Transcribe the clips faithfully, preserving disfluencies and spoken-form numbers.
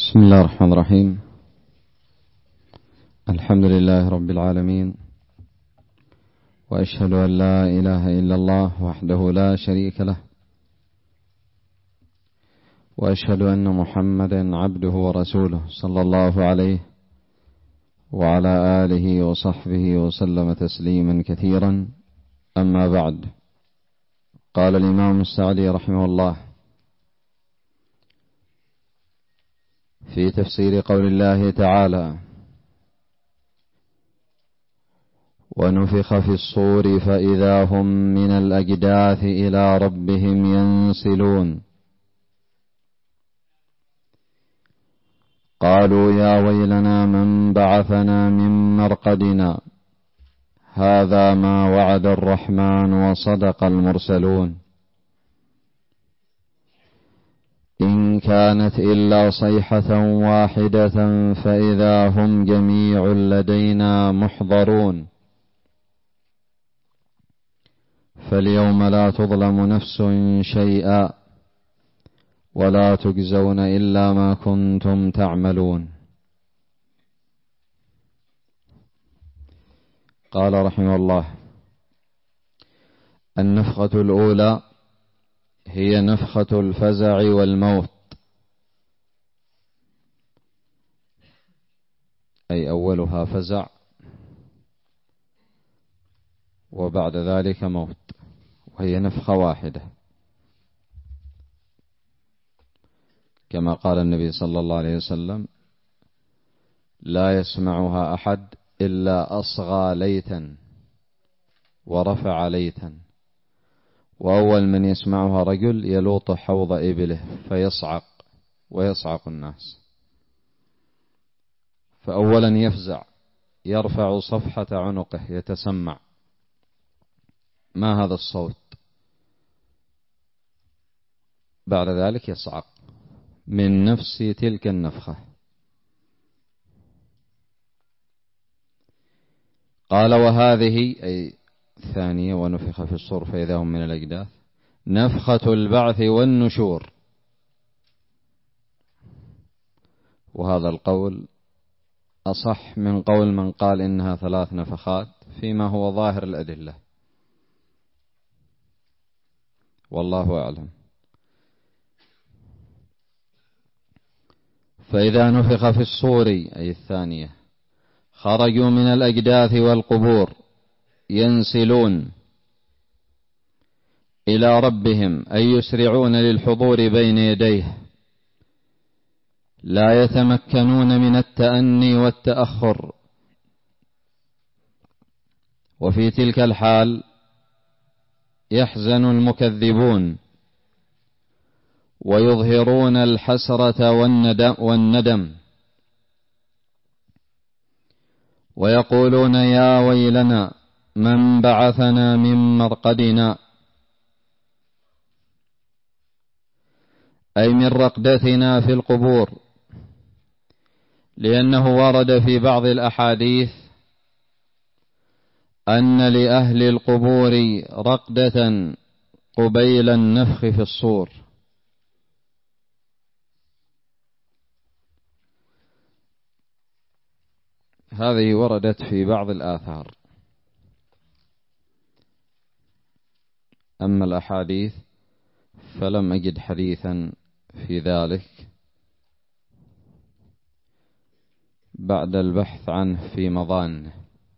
بسم الله الرحمن الرحيم. الحمد لله رب العالمين، وأشهد أن لا إله إلا الله وحده لا شريك له، وأشهد أن محمدا عبده ورسوله صلى الله عليه وعلى آله وصحبه وسلم تسليما كثيرا. أما بعد، قال الإمام السعدي رحمه الله في تفسير قول الله تعالى: ونفخ في الصور فإذا هم من الأجداث إلى ربهم ينسلون. قالوا يا ويلنا من بعثنا من مرقدنا، هذا ما وعد الرحمن وصدق المرسلون. إن كانت إلا صيحة واحدة فإذا هم جميع لدينا محضرون. فاليوم لا تظلم نفس شيئا ولا تجزون إلا ما كنتم تعملون. قال رحمه الله: النفخة الأولى هي نفخة الفزع والموت، أي أولها فزع وبعد ذلك موت، وهي نفخة واحدة، كما قال النبي صلى الله عليه وسلم: لا يسمعها أحد إلا أصغى ليتا ورفع ليتا. وأول من يسمعها رجل يلوط حوض إبله فيصعق ويصعق الناس. فأولا يفزع، يرفع صفحة عنقه يتسمع: ما هذا الصوت؟ بعد ذلك يصعق من نفس تلك النفخة. قال: وهذه أي الثانية ونفخ في الصور فإذا هم من الأجداث نفخة البعث والنشور. وهذا القول أصح من قول من قال إنها ثلاث نفخات فيما هو ظاهر الأدلة، والله أعلم. فإذا نفخ في الصور أي الثانية خرجوا من الأجداث والقبور ينسلون إلى ربهم، أي يسرعون للحضور بين يديه، لا يتمكنون من التأني والتأخر. وفي تلك الحال يحزن المكذبون ويظهرون الحسرة والندم ويقولون يا ويلنا من بعثنا من مرقدنا، أي من رقدتنا في القبور، لأنه ورد في بعض الأحاديث أن لأهل القبور رقدة قبيل النفخ في الصور. هذه وردت في بعض الآثار، أما الأحاديث فلم أجد حديثا في ذلك بعد البحث عنه في مظانه.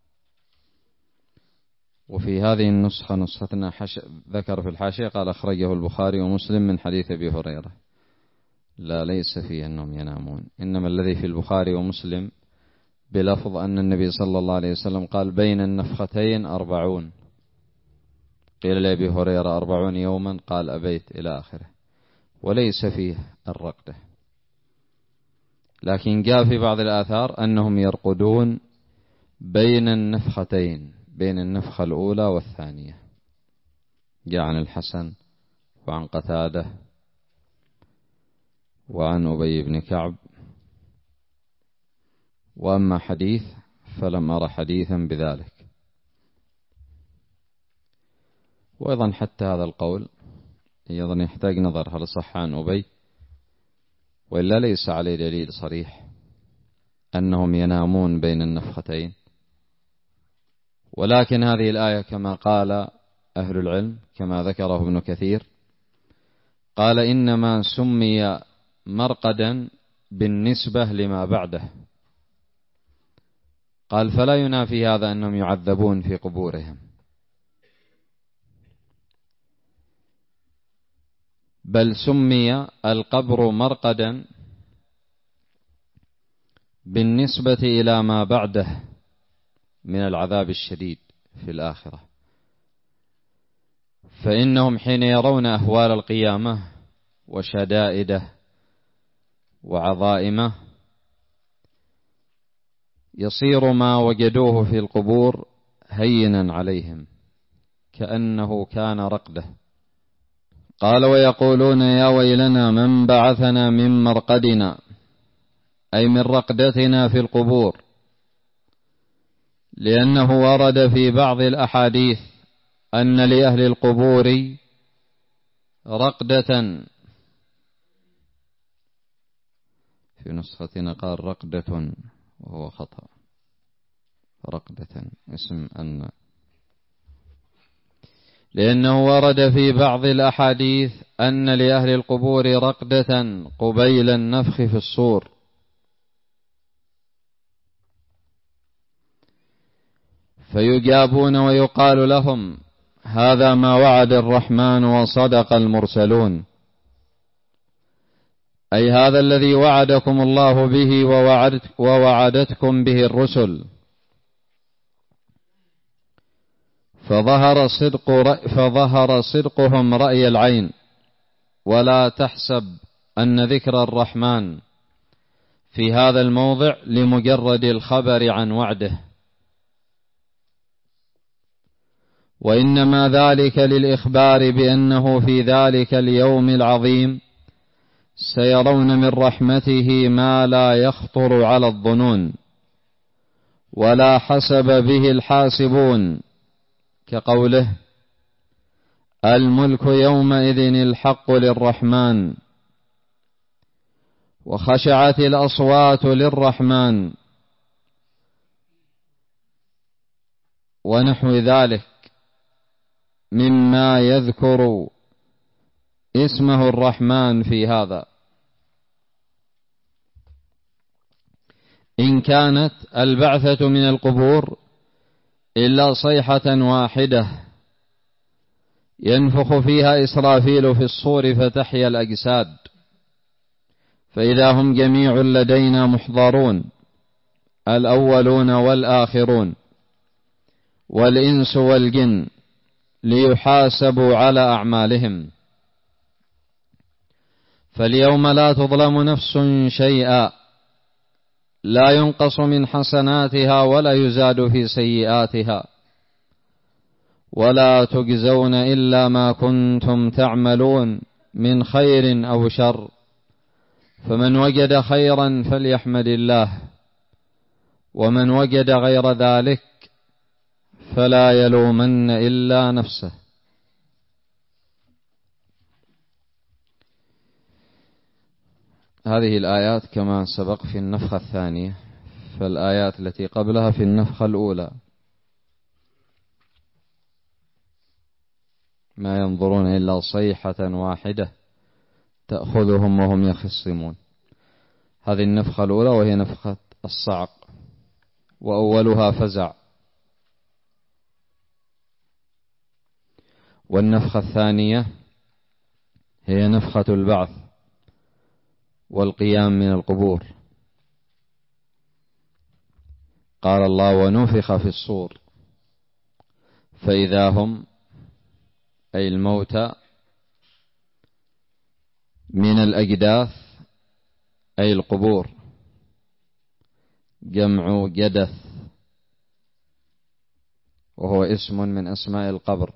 وفي هذه النسخة نسختنا حش... ذكر في الحاشية قال أخرجه البخاري ومسلم من حديث أبي هريرة. لا، ليس فيه أنهم ينامون، إنما الذي في البخاري ومسلم بلفظ أن النبي صلى الله عليه وسلم قال بين النفختين أربعون. قيل لأبي هريرة أربعون يوما، قال أبيت، إلى آخره. وليس فيه الرقدة، لكن جاء في بعض الآثار أنهم يرقدون بين النفختين، بين النفخة الأولى والثانية. جاء عن الحسن وعن قتادة وعن أبي بن كعب. وأما حديث فلم أرى حديثا بذلك. وأيضا حتى هذا القول أيضا يحتاج نظر، هل صح عن أبي وإلا ليس عليه دليل صريح أنهم ينامون بين النفختين. ولكن هذه الآية كما قال أهل العلم كما ذكره ابن كثير قال إنما سمي مرقدا بالنسبة لما بعده، قال فلا ينافي هذا أنهم يعذبون في قبورهم، بل سمي القبر مرقدا بالنسبة إلى ما بعده من العذاب الشديد في الآخرة. فإنهم حين يرون أهوال القيامة وشدائده وعظائمه يصير ما وجدوه في القبور هينا عليهم كأنه كان رقده. قال ويقولون يا ويلنا من بعثنا من مرقدنا، أي من رقدتنا في القبور، لأنه ورد في بعض الأحاديث أن لأهل القبور رقدة، في نسختنا قال رقدة وهو خطأ، رقدة اسم أن، لأنه ورد في بعض الأحاديث أن لأهل القبور رقدة قبيل النفخ في الصور، فيجابون ويقال لهم هذا ما وعد الرحمن وصدق المرسلون، أي هذا الذي وعدكم الله به ووعدت ووعدتكم به الرسل. فظهر صدق رأي فظهر صدقهم رأي العين، ولا تحسب أن ذكر الرحمن في هذا الموضع لمجرد الخبر عن وعده، وإنما ذلك للإخبار بأنه في ذلك اليوم العظيم سيرون من رحمته ما لا يخطر على الظنون ولا حسب به الحاسبون، كقوله الملك يومئذ الحق للرحمن وخشعت الأصوات للرحمن ونحو ذلك مما يذكر اسمه الرحمن في هذا. إن كانت البعثة من القبور إلا صيحة واحدة ينفخ فيها إسرافيل في الصور فتحيا الأجساد، فإذا هم جميع لدينا محضرون، الأولون والآخرون والإنس والجن، ليحاسبوا على أعمالهم. فاليوم لا تظلم نفس شيئا، لا ينقص من حسناتها ولا يزاد في سيئاتها، ولا تجزون إلا ما كنتم تعملون من خير أو شر، فمن وجد خيرا فليحمد الله، ومن وجد غير ذلك فلا يلومن إلا نفسه. هذه الآيات كما سبق في النفخة الثانية، فالآيات التي قبلها في النفخة الأولى ما ينظرون إلا صيحة واحدة تأخذهم وهم يخصمون. هذه النفخة الأولى وهي نفخة الصعق، وأولها فزع. والنفخة الثانية هي نفخة البعث والقيام من القبور. قال الله ونفخ في الصور فإذا هم، أي الموتى، من الأجداث أي القبور، جمع جدث وهو اسم من أسماء القبر،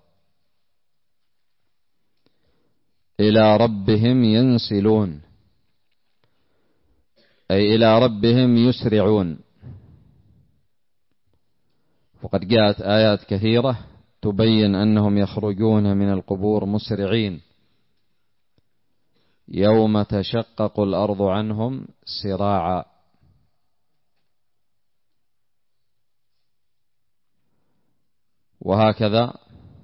إلى ربهم ينسلون، أي إلى ربهم يسرعون. وقد جاءت آيات كثيرة تبين أنهم يخرجون من القبور مسرعين، يوم تشقق الأرض عنهم سراعا. وهكذا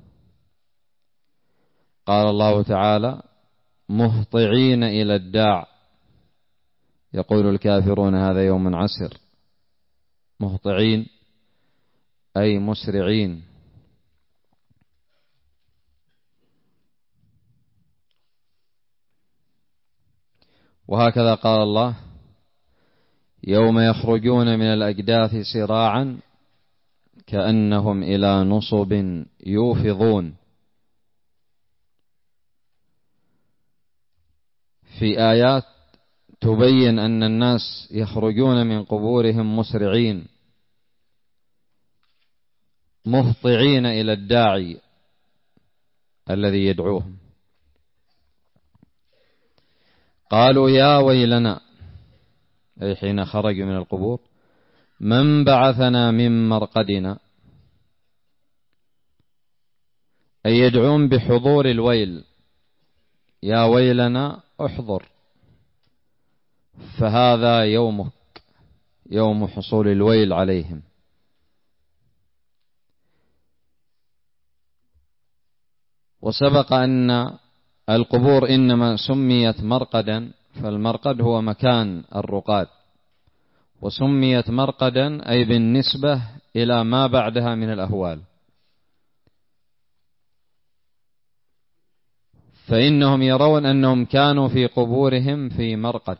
قال الله تعالى مهطعين إلى الداع يقول الكافرون هذا يوم عسر. مهطعين أي مسرعين. وهكذا قال الله يوم يخرجون من الأجداث سراعا كأنهم إلى نصب يوفضون. في آيات تبين أن الناس يخرجون من قبورهم مسرعين مهطعين إلى الداعي الذي يدعوهم. قالوا يا ويلنا أي حين خرجوا من القبور من بعثنا من مرقدنا، أي يدعون بحضور الويل، يا ويلنا احضر، فهذا يومك، يوم حصول الويل عليهم. وسبق أن القبور إنما سميت مرقدا، فالمرقد هو مكان الرقاد، وسميت مرقدا أي بالنسبة إلى ما بعدها من الأهوال. فإنهم يرون أنهم كانوا في قبورهم في مرقد.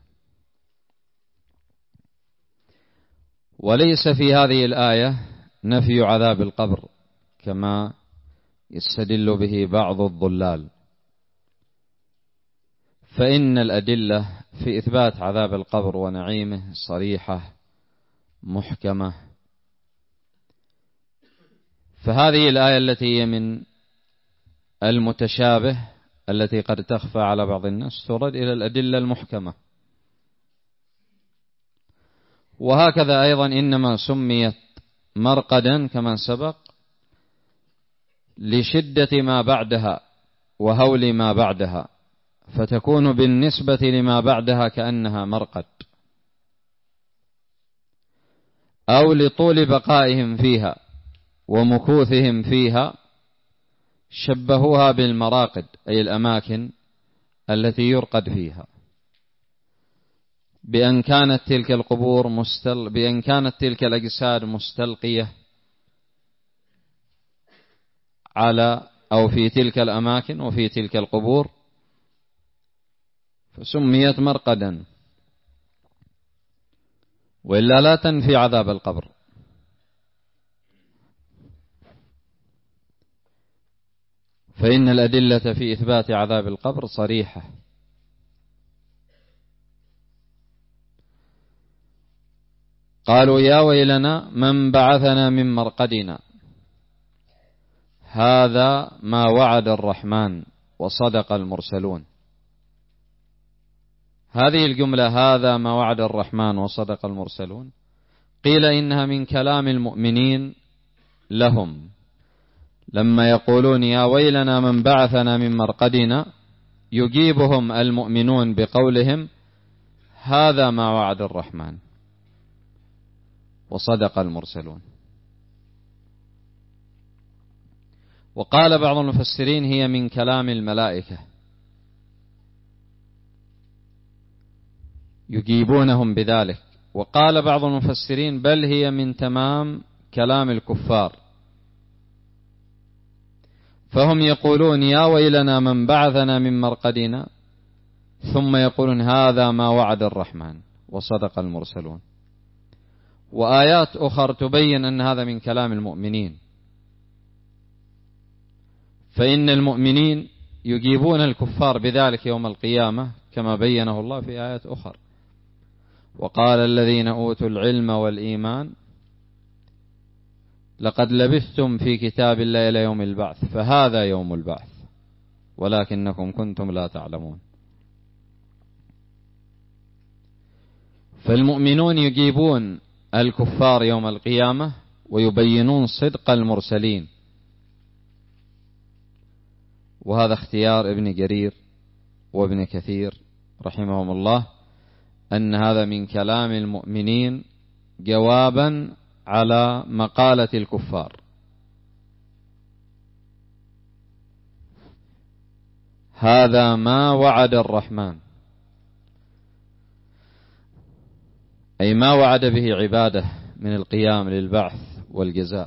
وليس في هذه الآية نفي عذاب القبر كما يستدل به بعض الضلال، فإن الأدلة في إثبات عذاب القبر ونعيمه صريحة محكمة. فهذه الآية التي هي من المتشابه التي قد تخفى على بعض الناس ترد إلى الأدلة المحكمة. وهكذا أيضا إنما سميت مرقدا كما سبق لشدة ما بعدها وهول ما بعدها، فتكون بالنسبة لما بعدها كأنها مرقد، أو لطول بقائهم فيها ومكوثهم فيها شبهوها بالمراقد أي الأماكن التي يرقد فيها، بأن كانت تلك القبور مستل بأن كانت تلك الأجساد مستلقية على أو في تلك الأماكن وفي تلك القبور فسميت مرقدا، وإلا لا تنفي عذاب القبر. فإن الأدلة في إثبات عذاب القبر صريحة. قالوا يا ويلنا من بعثنا من مرقدنا، هذا ما وعد الرحمن وصدق المرسلون. هذه الجملة هذا ما وعد الرحمن وصدق المرسلون قيل إنها من كلام المؤمنين لهم لما يقولون يا ويلنا من بعثنا من مرقدنا، يجيبهم المؤمنون بقولهم هذا ما وعد الرحمن وصدق المرسلون. وقال بعض المفسرين هي من كلام الملائكة يجيبونهم بذلك. وقال بعض المفسرين بل هي من تمام كلام الكفار، فهم يقولون يا ويلنا من بعثنا من مرقدنا، ثم يقولون هذا ما وعد الرحمن وصدق المرسلون. وآيات أخرى تبين أن هذا من كلام المؤمنين، فإن المؤمنين يجيبون الكفار بذلك يوم القيامة كما بينه الله في آيات أخرى. وقال الذين أوتوا العلم والإيمان لقد لبثتم في كتاب الله إلى يوم البعث فهذا يوم البعث ولكنكم كنتم لا تعلمون. فالمؤمنون يجيبون الكفار يوم القيامة ويبينون صدق المرسلين، وهذا اختيار ابن جرير وابن كثير رحمهم الله أن هذا من كلام المؤمنين جوابا على مقالة الكفار. هذا ما وعد الرحمن، أي ما وعد به عباده من القيام للبعث والجزاء.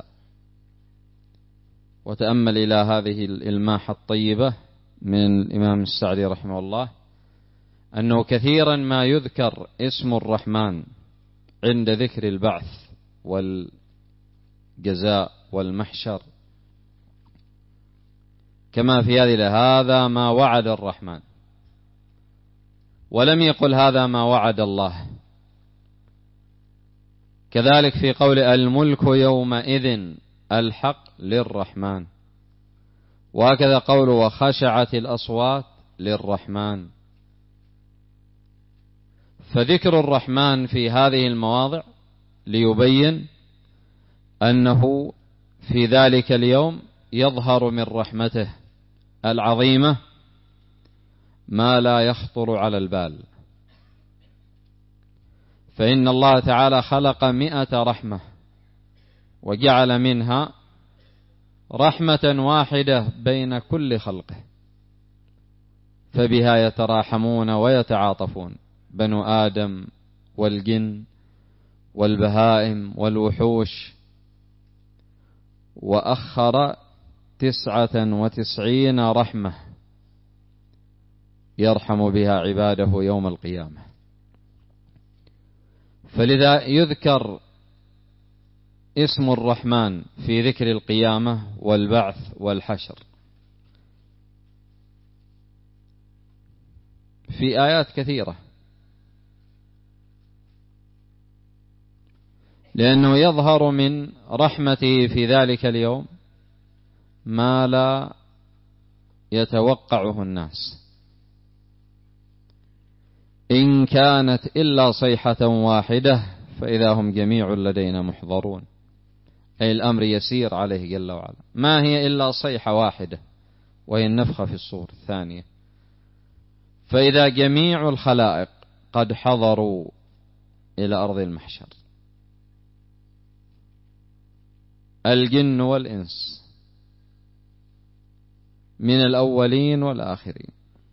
وتأمل إلى هذه الإلماحة الطيبة من الإمام السعدي رحمه الله أنه كثيرا ما يذكر اسم الرحمن عند ذكر البعث والجزاء والمحشر، كما في هذه هذا ما وعد الرحمن، ولم يقل هذا ما وعد الله. كذلك في قول الملك يومئذ الحق للرحمن، وهكذا قول وخشعت الأصوات للرحمن. فذكر الرحمن في هذه المواضع ليبين أنه في ذلك اليوم يظهر من رحمته العظيمة ما لا يخطر على البال. فإن الله تعالى خلق مئة رحمة وجعل منها رحمة واحدة بين كل خلقه، فبها يتراحمون ويتعاطفون بنو آدم والجن والبهائم والوحوش. وأخر تسعة وتسعين رحمة يرحم بها عباده يوم القيامة. فلذا يذكر اسم الرحمن في ذكر القيامة والبعث والحشر في آيات كثيرة، لأنه يظهر من رحمته في ذلك اليوم ما لا يتوقعه الناس. إن كانت إلا صيحة واحدة فإذا هم جميع لدينا محضرون، أي الأمر يسير عليه جل وعلا. ما هي إلا صيحة واحدة وهي النفخة في الصور الثانية، فإذا جميع الخلائق قد حضروا إلى أرض المحشر، الجن والإنس من الأولين والآخرين.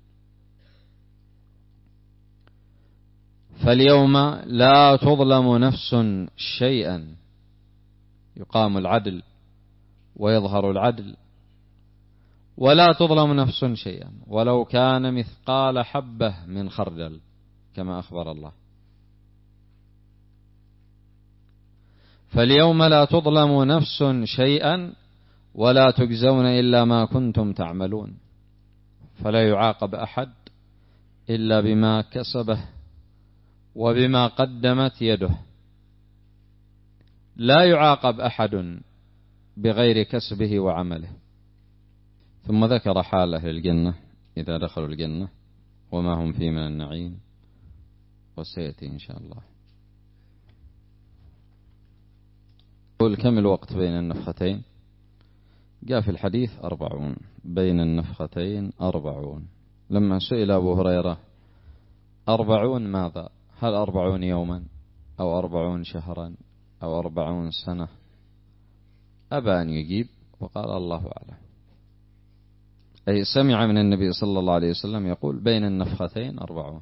فاليوم لا تظلم نفس شيئا، يقام العدل ويظهر العدل، ولا تظلم نفس شيئا ولو كان مثقال حبة من خردل كما أخبر الله. فاليوم لا تظلم نفس شيئا ولا تجزون إلا ما كنتم تعملون، فلا يعاقب أحد إلا بما كسبه وبما قدمت يده. لا يعاقب أحد بغير كسبه وعمله. ثم ذكر حال أهل الجنة إذا دخلوا الجنة وما هم فيه من النعيم، وسيأتي إن شاء الله. قل كم الوقت بين النفختين؟ جاء في الحديث أربعون، بين النفختين أربعون. لما سئل أبو هريرة أربعون ماذا؟ هل أربعون يوما أو أربعون شهرا أو أربعون سنة؟ أبى أن يجيب وقال الله أعلم. أي سمع من النبي صلى الله عليه وسلم يقول بين النفختين أربعون.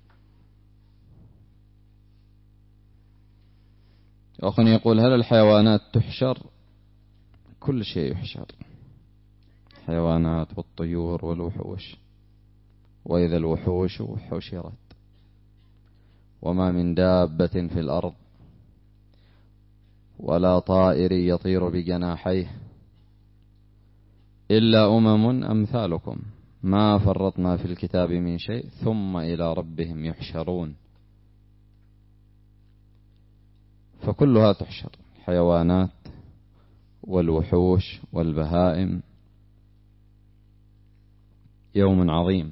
وأخونا يقول هل الحيوانات تحشر؟ كل شيء يحشر، الحيوانات والطيور والوحوش. وإذا الوحوش حشرت وما من دابة في الأرض ولا طائر يطير بجناحيه إلا أمم أمثالكم ما فرطنا في الكتاب من شيء ثم إلى ربهم يحشرون. فكلها تحشر، الحيوانات والوحوش والبهائم. يوم عظيم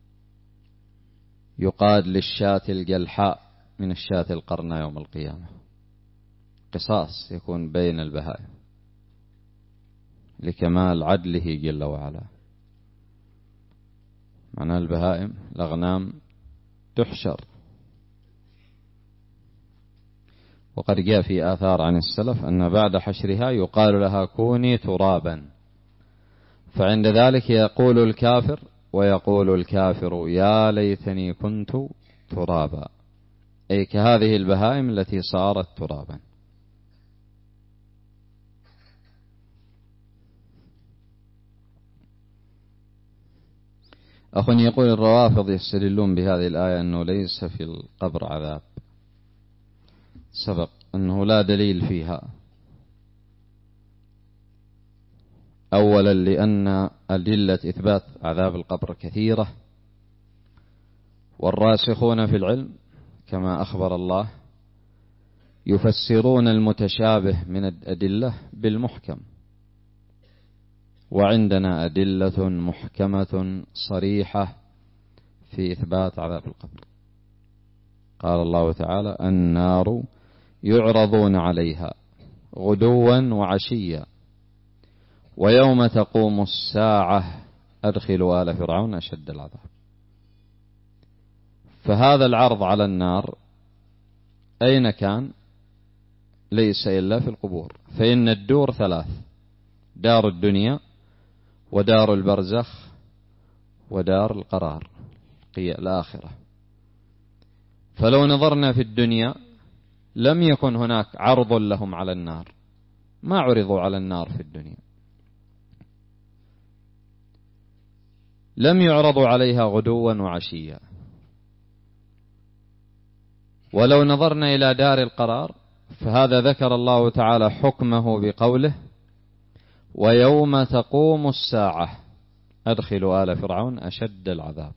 يقاد للشاة الجلحاء من الشاة القرناء يوم القيامة، قصاص يكون بين البهائم لكمال عدله جل وعلا. معنى البهائم الأغنام تحشر. وقد جاء في آثار عن السلف أن بعد حشرها يقال لها كوني ترابا، فعند ذلك يقول الكافر ويقول الكافر يا ليتني كنت ترابا، أي كهذه البهائم التي صارت ترابا. أخ يقول الروافض يستدلون بهذه الآية أنه ليس في القبر عذاب، سبق أنه لا دليل فيها. أولا لأن أدلة إثبات عذاب القبر كثيرة، والراسخون في العلم كما أخبر الله يفسرون المتشابه من الأدلة بالمحكم، وعندنا أدلة محكمة صريحة في إثبات عذاب القبر. قال الله تعالى النار يعرضون عليها غدوا وعشيا ويوم تقوم الساعة أدخلوا آل فرعون أشد العذاب. فهذا العرض على النار أين كان؟ ليس إلا في القبور، فإن الدور ثلاث: دار الدنيا ودار البرزخ ودار القرار الآخرة. فلو نظرنا في الدنيا لم يكن هناك عرض لهم على النار، ما عرضوا على النار في الدنيا، لم يعرضوا عليها غدوا وعشيا. ولو نظرنا إلى دار القرار فهذا ذكر الله تعالى حكمه بقوله ويوم تقوم الساعة أدخلوا آل فرعون أشد العذاب.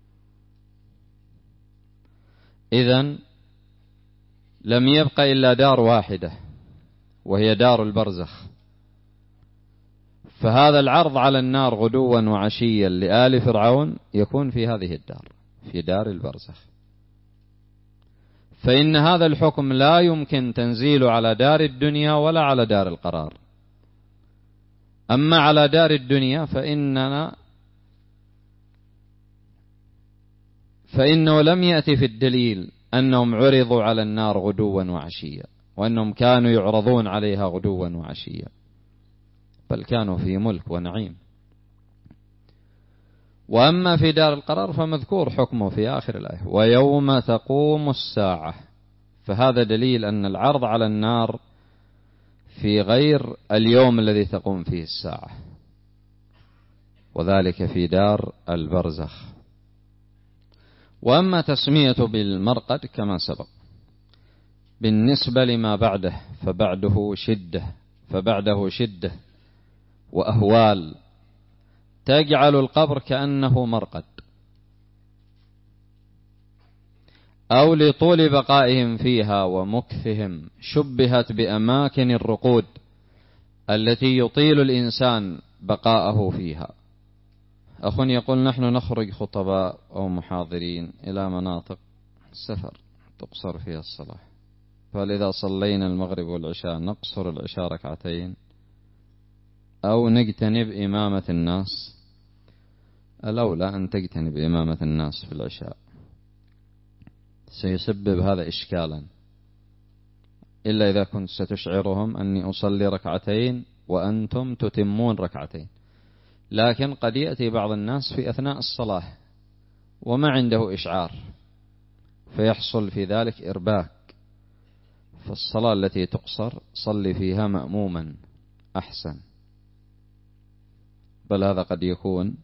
إذن لم يبق إلا دار واحدة وهي دار البرزخ، فهذا العرض على النار غدوا وعشيا لآل فرعون يكون في هذه الدار، في دار البرزخ. فإن هذا الحكم لا يمكن تنزيله على دار الدنيا ولا على دار القرار. أما على دار الدنيا فإننا فإنه لم يأتي في الدليل أنهم عرضوا على النار غدوا وعشيا وأنهم كانوا يعرضون عليها غدوا وعشيا، بل كانوا في ملك ونعيم. وأما في دار القرار فمذكور حكمه في آخر الآية ويوم تقوم الساعة، فهذا دليل أن العرض على النار في غير اليوم الذي تقوم فيه الساعة، وذلك في دار البرزخ. وأما تسمية بالمرقد كما سبق بالنسبة لما بعده فبعده شدة فبعده شدة وأهوال تجعل القبر كأنه مرقد، أو لطول بقائهم فيها ومكثهم شبهت بأماكن الرقود التي يطيل الإنسان بقاءه فيها. أخ يقول نحن نخرج خطباء أو محاضرين إلى مناطق سفر تقصر فيها الصلاة، فلذا صلينا المغرب والعشاء نقصر العشاء ركعتين أو نجتنب إمامة الناس؟ الأولى أن تجتنب إمامة الناس في العشاء، سيسبب هذا إشكالا، إلا إذا كنت ستشعرهم أني أصلي ركعتين وأنتم تتمون ركعتين. لكن قد يأتي بعض الناس في أثناء الصلاة وما عنده إشعار فيحصل في ذلك إرباك، فالصلاة التي تقصر صلي فيها مأموما أحسن. بل هذا قد يكون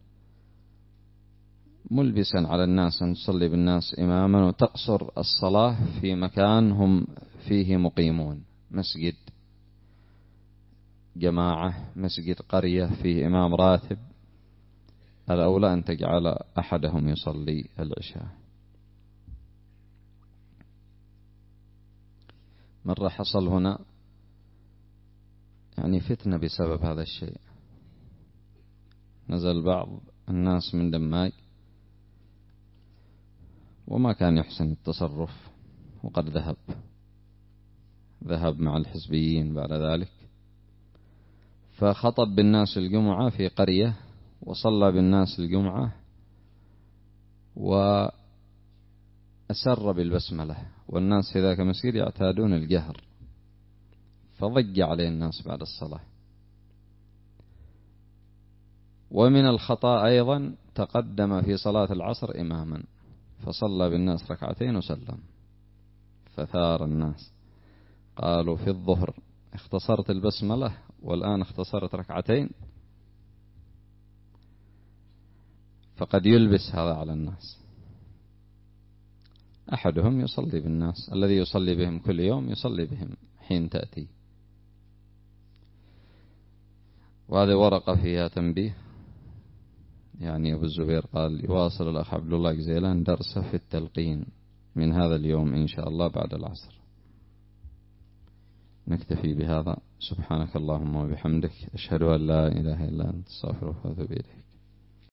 ملبسا على الناس أن تصلي بالناس إماما وتقصر الصلاة في مكان هم فيه مقيمون، مسجد جماعة، مسجد قرية فيه إمام راتب، الأولى أن تجعل أحدهم يصلي العشاء. مرة حصل هنا يعني فتنة بسبب هذا الشيء، نزل بعض الناس من دماج وما كان يحسن التصرف، وقد ذهب ذهب مع الحزبيين بعد ذلك، فخطب بالناس الجمعة في قرية وصلى بالناس الجمعة وأسر بالبسملة، والناس في ذاك المسجد يعتادون الجهر، فضج عليه الناس بعد الصلاة. ومن الخطأ أيضا تقدم في صلاة العصر إماما فصلى بالناس ركعتين وسلم، فثار الناس قالوا في الظهر اختصرت البسملة والآن اختصرت ركعتين، فقد يلبس هذا على الناس. أحدهم يصلي بالناس، الذي يصلي بهم كل يوم يصلي بهم حين تأتي. وهذه ورقة فيها تنبيه، يعني أبو الزبير قال يواصل الأخ عبد الله جزيلان درسه في التلقين من هذا اليوم إن شاء الله بعد العصر. نكتفي بهذا. سبحانك اللهم وبحمدك، أشهد أن لا إله إلا أنت، استغفرك وأتوب إليك.